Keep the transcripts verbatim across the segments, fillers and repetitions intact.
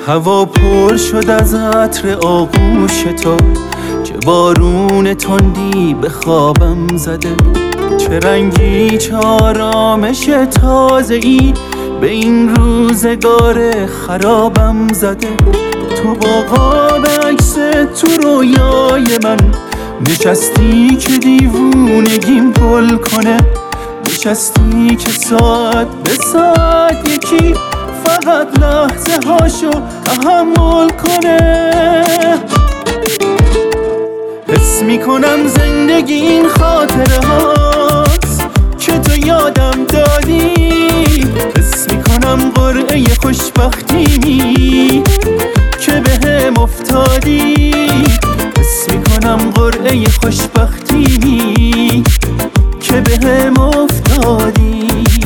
هوا پر شد از عطر آغوش تو، چه بارون تندی به خوابم زده، چه رنگی چه آرامش تازه‌ای به این روزگار خرابم زده. تو با قاب عکس تو رویای من نشستی که دیوونگیم گل کنه، نشستی که ساعت به ساعت یکی فقط لحظه هاشو تحمل کنه. حس میکنم زندگی این خاطره هاست که تو یادم دادی، حس میکنم قرعه خوشبختیمی که به هم افتادی، حس میکنم قرعه خوشبختیمی که به هم افتادی.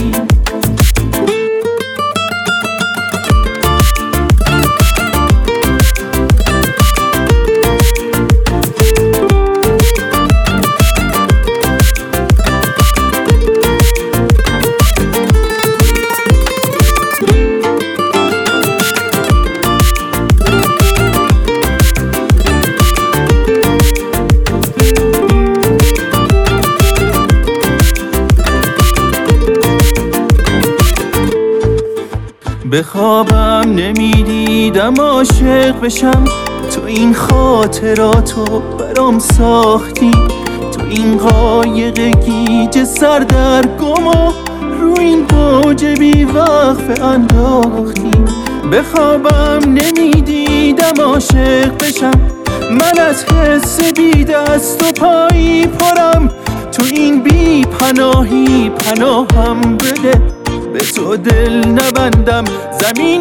به خوابم نمیدیدم عاشق بشم، تو این خاطراتو برام ساختی، تو این قایق گیج سر در گم و رو این موج بی وقفه انداختی. به خوابم نمیدیدم عاشق بشم، من از حس بی دست و پایی پرم، تو این بی پناهی پناهم بده، به تو دل نبندم زمین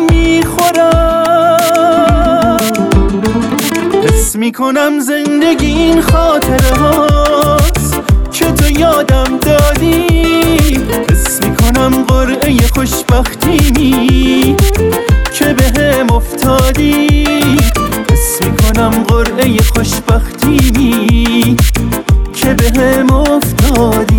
میخورم. حس میکنم زندگی این خاطره هاست که تو یادم دادی، حس میکنم قرعه خوشبختیمی که به هم افتادی، حس میکنم قرعه خوشبختیمی که به هم افتادی.